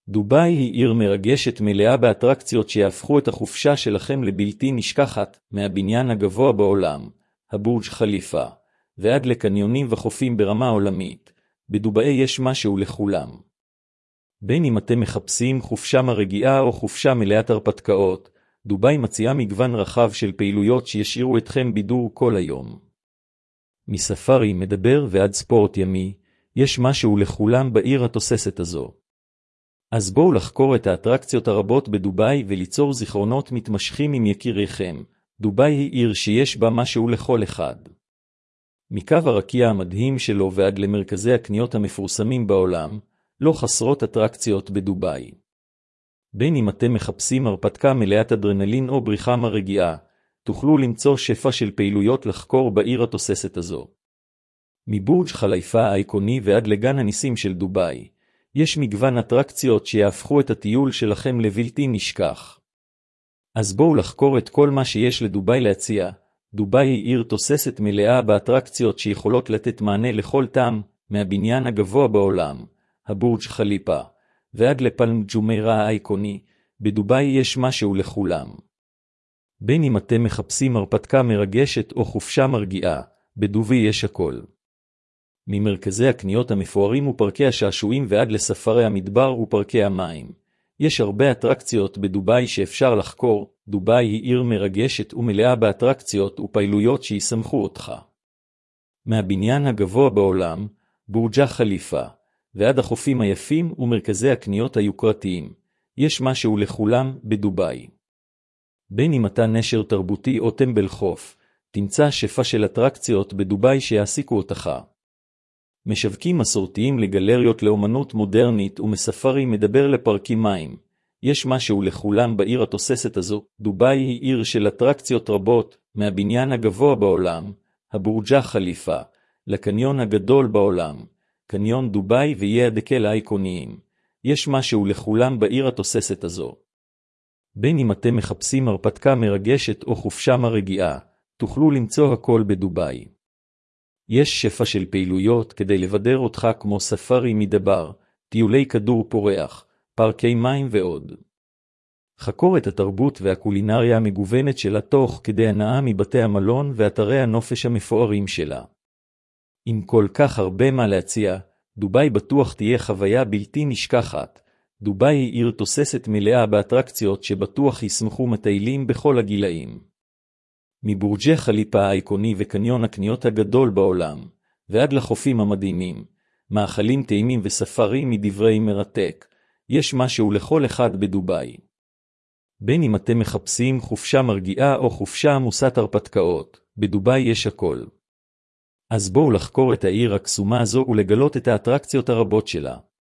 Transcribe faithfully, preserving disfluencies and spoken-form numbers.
דובאי היא עיר מרגשת מלאה באטרקציות שיהפכו את החופשה שלכם לבלתי נשכחת, מהבניין הגבוה בעולם, הבורג' חליפה, ועד לקניונים וחופים ברמה עולמית. בדובאי יש משהו לכולם. בין אם אתם מחפשים חופשה מרגיעה או חופשה מלאת הרפתקאות, דובאי מציעה מגוון רחב של פעילויות שישאירו אתכם בידור כל היום. מספארי מדבר ועד ספורט ימי, יש משהו לכולם בעיר התוססת הזו. אז בואו לחקור את האטרקציות הרבות בדובאי וליצור זיכרונות מתמשכים עם יקיריכם. דובאי היא עיר שיש בה משהו לכל אחד. מקו הרקיע המדהים שלו ועד למרכזי הקניות המפורסמים בעולם, לא חסרות אטרקציות בדובאי. בין אם אתם מחפשים הרפתקה מלאת אדרנלין או בריחה מרגיעה, תוכלו למצוא שפע של פעילויות לחקור בעיר התוססת הזו. מבורג' חליפה האיקוני ועד לגן הניסים של דובאי, יש מגוון אטרקציות שיהפכו את הטיול שלכם לבלתי נשכח. אז בואו לחקור את כל מה שיש לדובאי להציע. דובאי היא עיר תוססת מלאה באטרקציות שיכולות לתת מענה לכל טעם, מהבניין הגבוה בעולם, הבורג' חליפה, ועד לפלם ג'ומיירה האיקוני. בדובאי יש משהו לכולם. בין אם אתם מחפשים הרפתקה מרגשת או חופשה מרגיעה, בדובאי יש הכל. ממרכזי הקניות המפוארים ופרקי השעשועים ועד לספרי המדבר ופרקי המים, יש הרבה אטרקציות בדובאי שאפשר לחקור. דובאי היא עיר מרגשת ומלאה באטרקציות ופעילויות שישמחו אותך. מהבניין הגבוה בעולם, בורג' חליפה, ועד החופים היפים ומרכזי הקניות היוקרתיים, יש משהו לכולם בדובאי. בין אם אתה נשר תרבותי או טמבל חוף, תמצא שפע של אטרקציות בדובאי שיעסיקו אותך. משווקים מסורתיים לגלריות לאומנות מודרנית ומספארי מדבר לפרקים מים. יש משהו לכולם בעיר התוססת הזו. דובאי היא עיר של אטרקציות רבות, מהבניין הגבוה בעולם, הבורג' חליפה, לקניון הגדול בעולם, קניון דובאי ואיי הדקל האיקוניים. יש משהו לכולם בעיר התוססת הזו. בין אם אתם מחפשים הרפתקה מרגשת או חופשה מרגיעה, תוכלו למצוא הכל בדובאי. יש שפע של פעילויות כדי לבדר אותך כמו ספארי מדבר, טיולי כדור פורח, פארקי מים ועוד. חקור את התרבות והקולינריה המגוונת שלה תוך כדי הנאה מבתי המלון ואתרי הנופש המפוארים שלה. עם כל כך הרבה מה להציע, דובאי בטוח תהיה חוויה בלתי נשכחת. דובאי היא עיר תוססת מלאה באטרקציות שבטוח ישמחו מטיילים בכל הגילאים. מבורג' חליפה האיקוני וקניון הקניות הגדול בעולם, ועד לחופים המדהימים, מאכלים טעימים וספארי מדברי מרתק, יש משהו לכל אחד בדובאי. בין אם אתם מחפשים חופשה מרגיעה או חופשה עמוסת הרפתקאות, בדובאי יש הכל. אז בואו לחקור את העיר הקסומה הזו ולגלות את האטרקציות הרבות שלה.